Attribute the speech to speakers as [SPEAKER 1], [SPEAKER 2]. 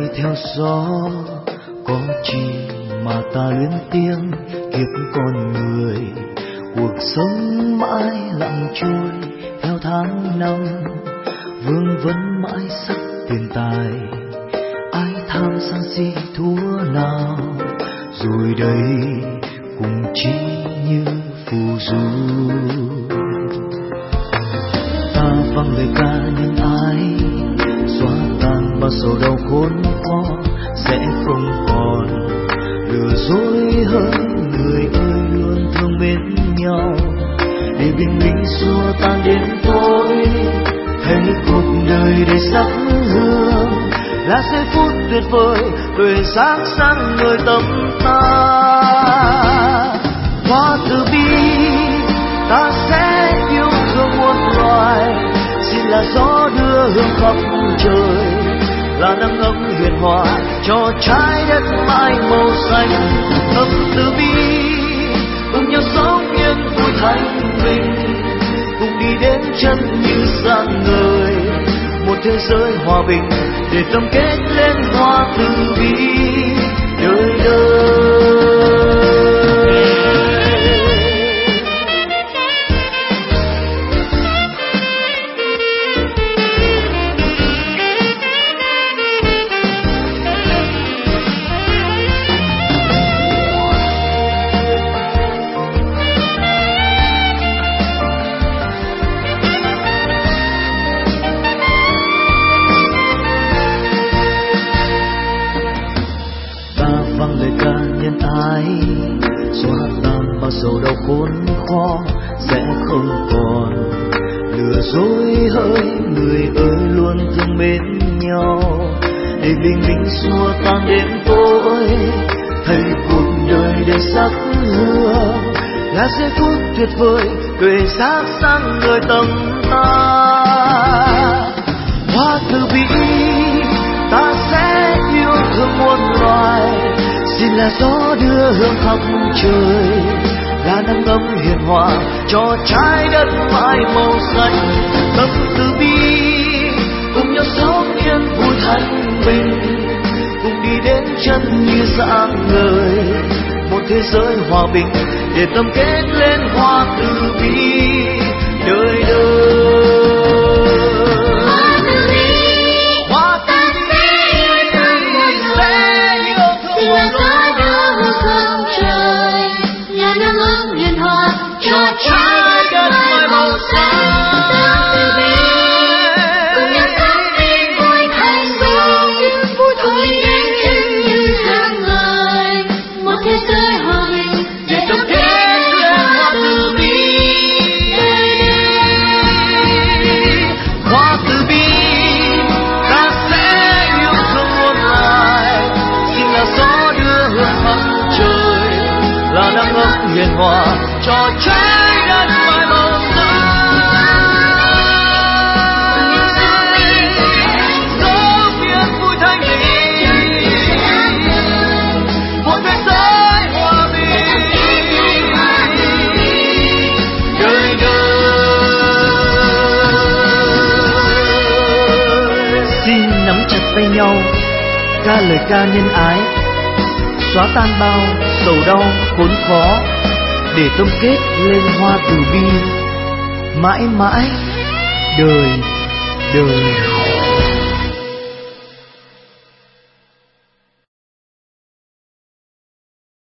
[SPEAKER 1] theo gió, có chi mà ta luyến tiếng kiếp con người. Cuộc sống mãi lặng trôi theo tháng năm, vương vấn mãi sắc tiền tài. Ai tham sân si thua nào, rồi đây cùng chỉ như phù du. Ta vang lời ca nhân ái, xóa tan bao sầu đau khốn khó, sẽ không còn lừa dối hỡi người ơi, luôn thương mến nhau để bình minh xua tan đêm tối. Thấy cuộc đời đầy sắc hương là giây phút tuyệt vời, tươi sáng sáng người tâm ta. Hoa từ bi ta sẽ yêu thương muôn loài, xin là gió đưa hương khắp trời, là nắng ấm hiền hòa cho trái đất mãi màu xanh. Tâm từ bi cùng nhau sống yên vui thanh bình, cùng đi đến chân như sáng ngời một thế giới hòa bình, để tổng kết lên hoa từ bi đời đời. Xóa tan bao sầu đau khốn khó, sẽ không còn lừa dối hỡi người ơi, luôn thương mến nhau để bình minh xua tan đêm tối. Thấy cuộc đời đầy sắc hương là giây phút tuyệt vời, tươi sáng sáng người tâm ta. Hoa từ bi ta sẽ yêu thương muôn loài, xin là gió đưa hương khắp trời, là nắng ấm hiền hòa cho trái đất mãi màu xanh. Tâm từ bi cùng nhau sống yên vui thanh bình, cùng đi đến chân như sáng ngời một thế giới hòa bình, để tâm kết lên hoa từ bi đời đời. Hiền hòa cho trái đất mãi màu xanh. Gió biển vui thanh bình, một thế giới hòa bình đời đời. Xin nắm chặt tay nhau, ca lời ca nhân ái, xóa tan bao sầu đau khốn khó, để tâm kết lên hoa từ bi mãi mãi đời đời.